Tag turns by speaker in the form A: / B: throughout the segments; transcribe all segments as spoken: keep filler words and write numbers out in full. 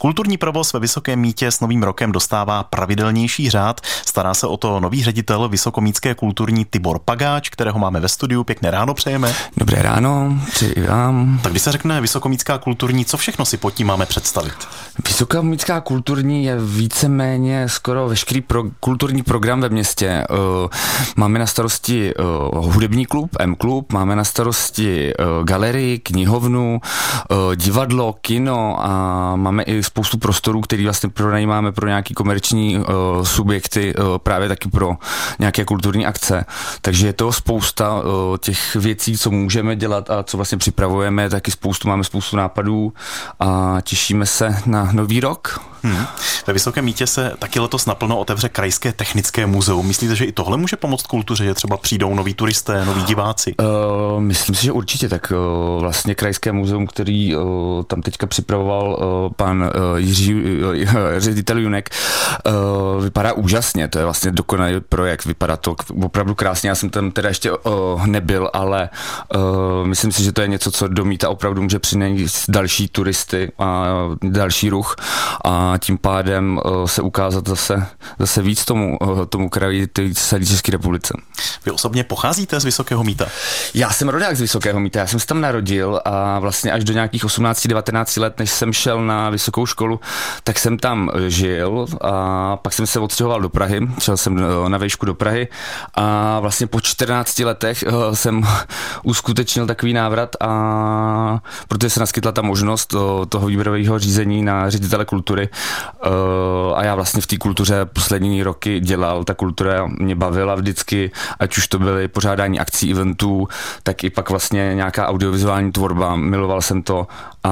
A: Kulturní provoz ve Vysokém Mýtě s Novým rokem dostává pravidelnější řád. Stará se o to nový ředitel Vysokomýtské kulturní Tibor Pagáč, kterého máme ve studiu. Pěkné ráno přejeme.
B: Dobré ráno, přeji vám.
A: Tak když se řekne Vysokomýtská kulturní, co všechno si pod tím máme představit?
B: Vysokomýtská kulturní je víceméně skoro veškerý pro, kulturní program ve městě. Uh, máme na starosti uh, hudební klub, M-klub, máme na starosti uh, galerii, knihovnu, uh, divadlo, kino a máme i spoustu prostorů, který vlastně pronajímáme pro nějaký komerční uh, subjekty, uh, právě taky pro nějaké kulturní akce. Takže je to spousta uh, těch věcí, co můžeme dělat a co vlastně připravujeme, taky spoustu, máme spoustu nápadů a těšíme se na nový rok.
A: Hmm. Ve Vysokém Mýtě se taky letos naplno otevře Krajské technické muzeum. Myslíte, že i tohle může pomoct kultuře, že třeba přijdou noví turisté, noví diváci?
B: Uh, myslím si, že určitě. Tak uh, vlastně Krajské muzeum, který uh, tam teďka připravoval uh, pan uh, Jiří uh, ředitel Junek, uh, vypadá úžasně. To je vlastně dokonalý projekt. Vypadá to opravdu krásně. Já jsem tam teda ještě uh, nebyl, ale uh, myslím si, že to je něco, co do Mýta opravdu může přinést další turisty a další ruch a tím pádem uh, se ukázat zase, zase víc tomu, uh, tomu kraji, celé České republice.
A: Vy osobně pocházíte z Vysokého Mýta?
B: Já jsem rodák z Vysokého Mýta, já jsem se tam narodil a vlastně až do nějakých osmnáct devatenáct let, než jsem šel na vysokou školu, tak jsem tam žil a pak jsem se odstěhoval do Prahy, šel jsem na vejšku do Prahy a vlastně po čtrnácti letech uh, jsem uskutečnil takový návrat a protože se naskytla ta možnost uh, toho výběrového řízení na ředitele kultury uh, a já vlastně v té kultuře poslední roky dělal, ta kultura mě bavila vždycky, ať už to byly pořádání akcí, eventů, tak i pak vlastně nějaká audiovizuální tvorba, miloval jsem to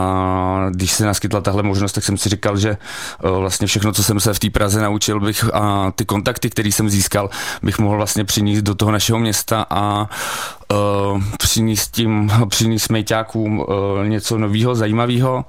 B: a když se naskytla tahle možnost, tak jsem si říkal, že uh, vlastně všechno, co jsem se v té Praze naučil bych a ty kontakty, které jsem získal, bych mohl vlastně přinést do toho našeho města a uh, přinést tím, přinést mejťákům uh, něco nového, zajímavého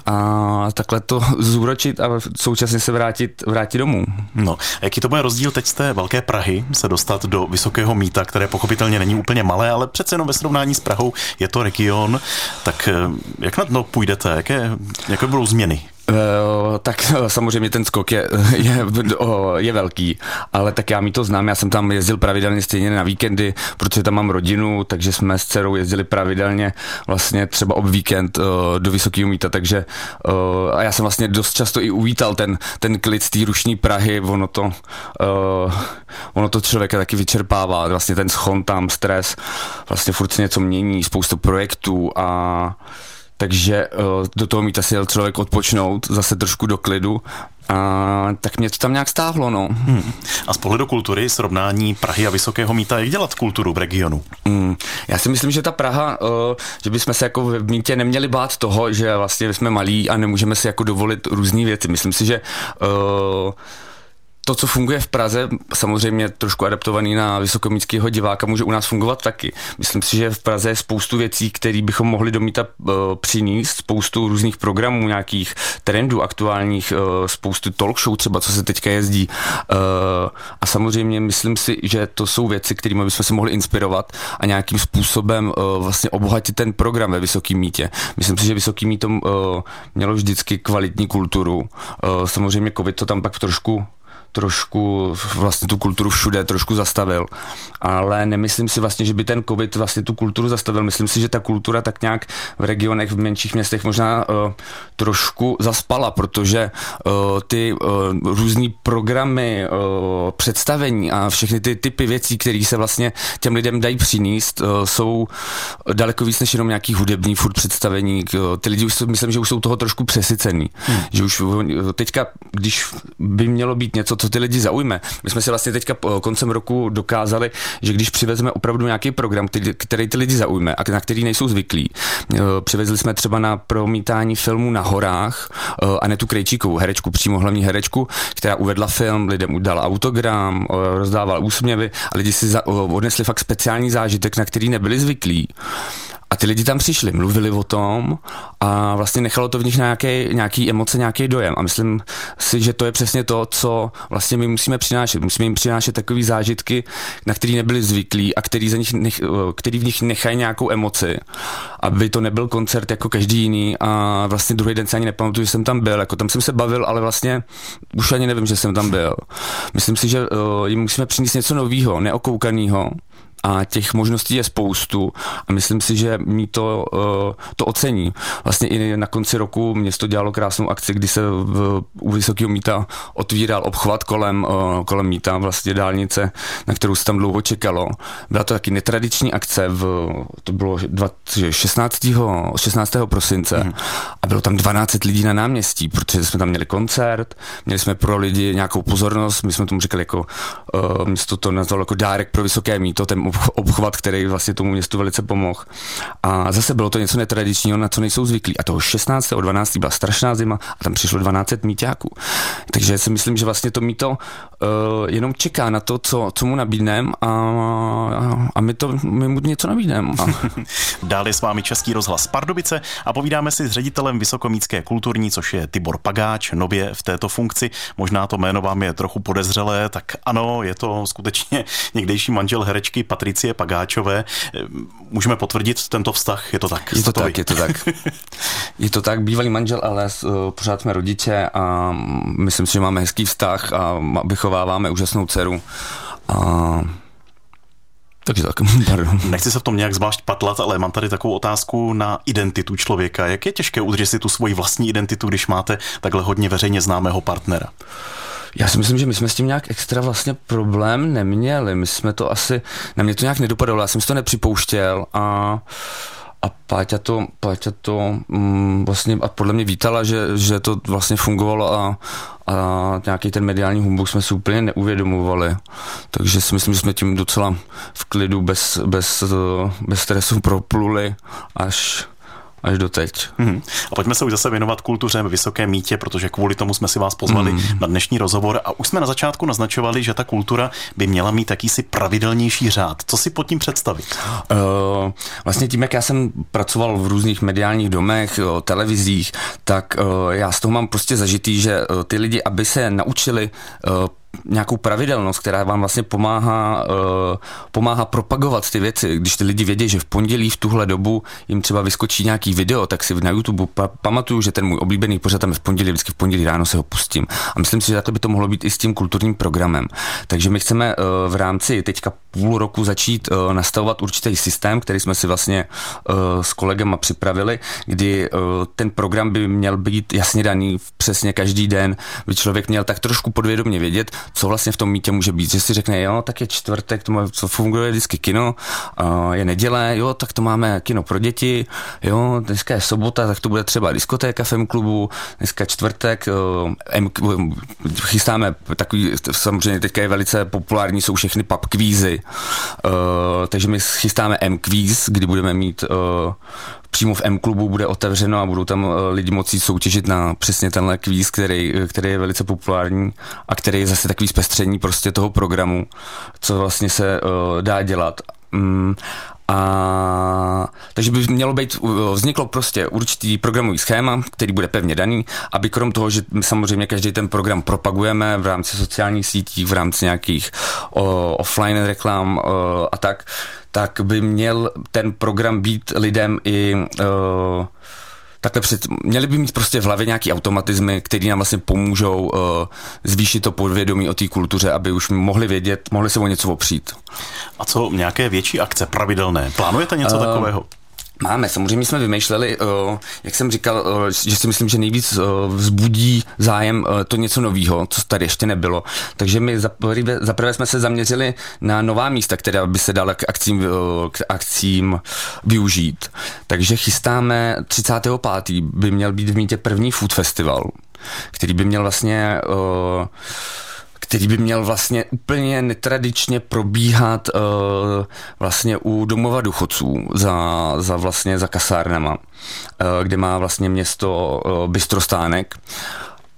B: a takhle to zúročit a současně se vrátit, vrátit domů.
A: No, jaký to bude rozdíl teď z té velké Prahy se dostat do Vysokého Mýta, které pochopitelně není úplně malé, ale přece jenom ve srovnání s Prahou je to region, tak jak na to půjdete, jaké, jaké budou změny?
B: Uh, tak samozřejmě ten skok je, je, je velký, ale tak já mi to znám, já jsem tam jezdil pravidelně stejně na víkendy, protože tam mám rodinu, takže jsme s dcerou jezdili pravidelně vlastně třeba ob víkend uh, do Vysokého Mýta, takže uh, a já jsem vlastně dost často i uvítal ten, ten klid z té rušní Prahy, ono to, uh, ono to člověka taky vyčerpává, vlastně ten schon tam, stres, vlastně furt se něco mění, spoustu projektů a takže uh, do toho Mýta si jel člověk odpočnout, zase trošku do klidu a tak mě to tam nějak stáhlo, no.
A: Hmm. A z pohledu kultury, srovnání Prahy a Vysokého Mýta, jak dělat kulturu v regionu?
B: Hmm. Já si myslím, že ta Praha, uh, že bychom se jako v Mýtě neměli bát toho, že vlastně jsme malí a nemůžeme si jako dovolit různý věci. Myslím si, že uh, to, co funguje v Praze, samozřejmě trošku adaptovaný na vysokomýtského diváka, může u nás fungovat taky. Myslím si, že v Praze je spoustu věcí, které bychom mohli do Mýta uh, přinést, spoustu různých programů, nějakých trendů aktuálních, uh, spoustu talk show třeba, co se teďka jezdí. Uh, a samozřejmě myslím si, že to jsou věci, kterými bychom se mohli inspirovat a nějakým způsobem uh, vlastně obohatit ten program ve Vysokém Mýtě. Myslím si, že Vysoký Mýto uh, mělo vždycky kvalitní kulturu. Uh, samozřejmě covid to tam pak trošku trošku vlastně tu kulturu všude trošku zastavil, ale nemyslím si vlastně, že by ten covid vlastně tu kulturu zastavil. Myslím si, že ta kultura tak nějak v regionech, v menších městech možná uh, trošku zaspala, protože uh, ty uh, různý programy, uh, představení a všechny ty typy věcí, které se vlastně těm lidem dají přinést, uh, jsou daleko víc než jenom nějaký hudební furt představení. Uh, ty lidi už myslím, že už jsou toho trošku přesycený. Hmm. Že už uh, teďka, když by mělo být něco, co ty lidi zaujme. My jsme si vlastně teďka koncem roku dokázali, že když přivezme opravdu nějaký program, který ty lidi zaujme a na který nejsou zvyklí. Přivezli jsme třeba na promítání filmu Na horách Anetu Krejčíkovou, herečku, přímo hlavní herečku, která uvedla film, lidem dala autogram, rozdávala úsměvy a lidi si za, odnesli fakt speciální zážitek, na který nebyli zvyklí. A ty lidi tam přišli, mluvili o tom a vlastně nechalo to v nich nějaké, nějaký emoce, nějaký dojem. A myslím si, že to je přesně to, co vlastně my musíme přinášet. Musíme jim přinášet takové zážitky, na který nebyli zvyklí a který, za nich nech, který v nich nechají nějakou emoci. Aby to nebyl koncert jako každý jiný a vlastně druhý den se ani nepamatuju, že jsem tam byl. Jako tam jsem se bavil, ale vlastně už ani nevím, že jsem tam byl. Myslím si, že uh, jim musíme přinést něco nového, neokoukaného. A těch možností je spoustu a myslím si, že mi to, to ocení. Vlastně i na konci roku město dělalo krásnou akci, kdy se v, u Vysokého Míta otvíral obchvat kolem, kolem Míta, vlastně dálnice, na kterou se tam dlouho čekalo. Byla to taky netradiční akce, v, to bylo šestnáctého prosince hmm. a bylo tam dvanáct lidí na náměstí, protože jsme tam měli koncert, měli jsme pro lidi nějakou pozornost, my jsme tomu říkali jako, město to nazvalo jako dárek pro Vysoké Míto, ten obchvat, který vlastně tomu městu velice pomohl. A zase bylo to něco netradičního, na co nejsou zvyklí. A toho šestnáctého dvanáctého byla strašná zima a tam přišlo dvanáct míťáků. Takže si myslím, že vlastně to míto uh, jenom čeká na to, co, co mu nabídneme a, a my, to, my mu něco nabídneme. A...
A: Dál je s vámi Český rozhlas Pardubice a povídáme si s ředitelem Vysokomístské kulturní, což je Tibor Pagáč, nově v této funkci. Možná to jméno vám je trochu podezřelé, tak ano, je to skutečně někdejší manžel herečky Patricie Pagáčové. Můžeme potvrdit tento vztah? Je to tak?
B: Je to tak, je to tak. Je to tak, bývalý manžel, ale uh, pořád jsme rodiče a myslím si, že máme hezký vztah a vychováváme úžasnou dceru. A... Takže tak, pardon.
A: Nechci se v tom nějak zvlášť patlat, ale mám tady takovou otázku na identitu člověka. Jak je těžké udržet si tu svoji vlastní identitu, když máte takhle hodně veřejně známého partnera?
B: Já si myslím, že my jsme s tím nějak extra vlastně problém neměli. My jsme to asi, na mě to nějak nedopadalo, já jsem si to nepřipouštěl a, a Páťa to, Páťa to mm, vlastně a podle mě vítala, že, že to vlastně fungovalo a, a nějaký ten mediální humbuk jsme si úplně neuvědomovali. Takže si myslím, že jsme tím docela v klidu, bez, bez, bez stresu propluli až... až doteď.
A: Hmm. A pojďme se už zase věnovat kultuře ve Vysokém Mítě, protože kvůli tomu jsme si vás pozvali hmm. na dnešní rozhovor a už jsme na začátku naznačovali, že ta kultura by měla mít jakýsi pravidelnější řád. Co si pod tím představit?
B: Uh, vlastně tím, jak já jsem pracoval v různých mediálních domech, o, televizích, tak uh, já z toho mám prostě zažitý, že uh, ty lidi, aby se naučili uh, nějakou pravidelnost, která vám vlastně pomáhá, uh, pomáhá propagovat ty věci. Když ty lidi vědí, že v pondělí v tuhle dobu jim třeba vyskočí nějaký video, tak si na YouTube pa- pamatuju, že ten můj oblíbený pořad tam je v pondělí, vždycky v pondělí ráno se ho pustím. A myslím si, že takhle by to mohlo být i s tím kulturním programem. Takže my chceme uh, v rámci teďka půl roku začít uh, nastavovat určitý systém, který jsme si vlastně uh, s kolegama připravili, kdy uh, ten program by měl být jasně daný přesně každý den, by člověk měl tak trošku podvědomě vědět, co vlastně v tom mítě může být. Že si řekne, jo, tak je čtvrtek, to má, co funguje vždycky kino, uh, je neděle, jo, tak to máme kino pro děti, jo, dneska je sobota, tak to bude třeba diskotéka v M-klubu, dneska čtvrtek, uh, M, chystáme takový, samozřejmě teďka je velice populární, jsou všechny pub kvízy, uh, takže my chystáme M-kvíz, kdy budeme mít uh, přímo v M-klubu bude otevřeno a budou tam lidi moci soutěžit na přesně tenhle kvíz, který, který je velice populární a který je zase takový zpestření prostě toho programu, co vlastně se uh, dá dělat. Um, A takže by mělo být, vzniklo prostě určitý programový schéma, který bude pevně daný, aby krom toho, že my samozřejmě každý ten program propagujeme v rámci sociálních sítí, v rámci nějakých o, offline reklam o, a tak, tak by měl ten program být lidem i o, takhle před, měli by mít prostě v hlavě nějaký automatizmy, který nám vlastně pomůžou uh, zvýšit to podvědomí o té kultuře, aby už mohli vědět, mohli se o něco opřít.
A: A co nějaké větší akce pravidelné? Plánujete něco uh, takového?
B: Máme, samozřejmě jsme vymýšleli, uh, jak jsem říkal, uh, že si myslím, že nejvíc uh, vzbudí zájem uh, to něco novýho, co tady ještě nebylo. Takže my zaprvé jsme se zaměřili na nová místa, která by se dala k akcím, uh, k akcím využít. Takže chystáme třicátého pátého by měl být v Mítě první food festival, který by měl vlastně... Uh, který by měl vlastně úplně netradičně probíhat uh, vlastně u domova důchodců za, za vlastně za kasárnama, uh, kde má vlastně město uh, Bystrostánek.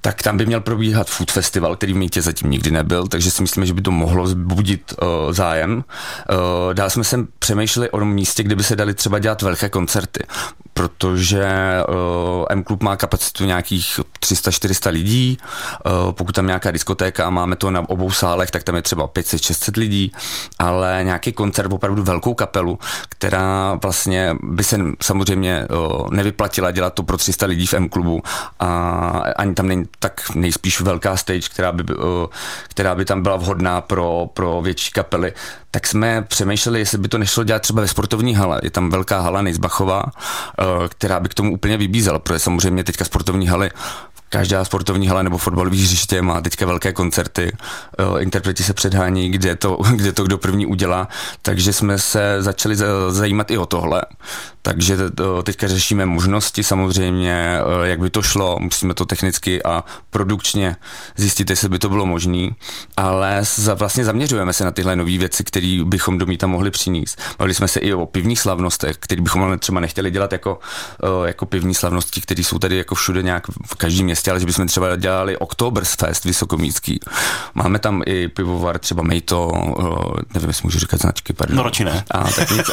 B: tak tam by měl probíhat food festival, který v Mýtě zatím nikdy nebyl, takže si myslíme, že by to mohlo zbudit uh, zájem. Uh, dál jsme se přemýšleli o místě, kde by se dali třeba dělat velké koncerty, protože uh, M-klub má kapacitu nějakých tři sta čtyři sta lidí, uh, pokud tam nějaká diskotéka a máme to na obou sálech, tak tam je třeba pět set šest set lidí, ale nějaký koncert, opravdu velkou kapelu, která vlastně by se samozřejmě uh, nevyplatila dělat to pro tři sta lidí v M-klubu a ani tam není tak nejspíš velká stage, která by, uh, která by tam byla vhodná pro, pro větší kapely, tak jsme přemýšleli, jestli by to nešlo dělat třeba ve sportovní hale. Je tam velká hala Nejzbachová, která by k tomu úplně vybízela, protože samozřejmě teďka sportovní haly, každá sportovní hala nebo fotbalový hřiště má teďka velké koncerty, interpreti se předhání, kde to, kde to kdo první udělá, takže jsme se začali zajímat i o tohle. Takže teďka řešíme možnosti samozřejmě, jak by to šlo, musíme to technicky a produkčně zjistit, jestli by to bylo možné, ale vlastně zaměřujeme se na tyhle nové věci, které bychom do Mýta mohli přinést. Bavili jsme se i o pivních slavnostech, které bychom třeba nechtěli dělat jako, jako pivní slavnosti, které jsou tady jako všude nějak v každém městě, ale že bychom třeba dělali Oktoberfest Vysokomístský. Máme tam i pivovar, třeba Mejto, nevím, jestli můžu říkat značky, pardon.
A: No radši ne.
B: A, tak nic,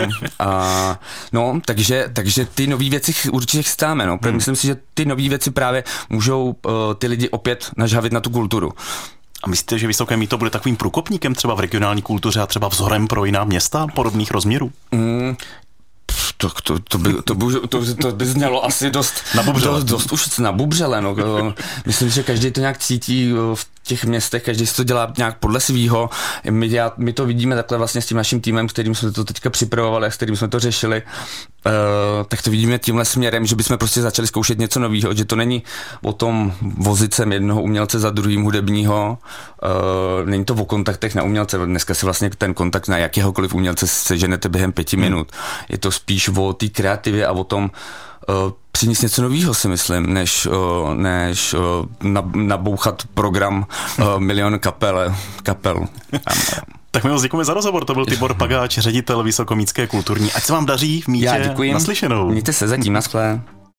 B: a, no, takže, takže ty nový věci určitě chystáme, no, protože hmm. myslím si, že ty nový věci právě můžou uh, ty lidi opět nažhavit na tu kulturu.
A: A myslíte, že Vysoké Mýto bude takovým průkopníkem třeba v regionální kultuře a třeba vzorem pro jiná města podobných rozměrů?
B: Mm. To, to, to, by, to, by, to, to by znělo asi dost, dost, dost už nabubřele. No. Myslím, že každý to nějak cítí v těch městech, každý si to dělá nějak podle svýho. My, já, my to vidíme takhle vlastně s tím naším týmem, kterým jsme to teďka připravovali, s kterým jsme to řešili, uh, tak to vidíme tímhle směrem, že bychom prostě začali zkoušet něco nového, že to není o tom vozit sem jednoho umělce za druhým hudebního, uh, není to o kontaktech na umělce, dneska si vlastně ten kontakt na jakéhokoliv umělce seženete během pěti hmm. minut. Je to spíš o té kreativě a o tom uh, přinést něco nového, si myslím, než, uh, než uh, nabouchat program uh, milion kapel. kapel.
A: Tak my moc děkujeme za rozhovor, to byl Tibor Pagáč, ředitel Vysokomýtské kulturní. Ať se vám daří v Mýtě.
B: Já děkuji.
A: Naslyšenou.
B: Mějte se zatím, naschle.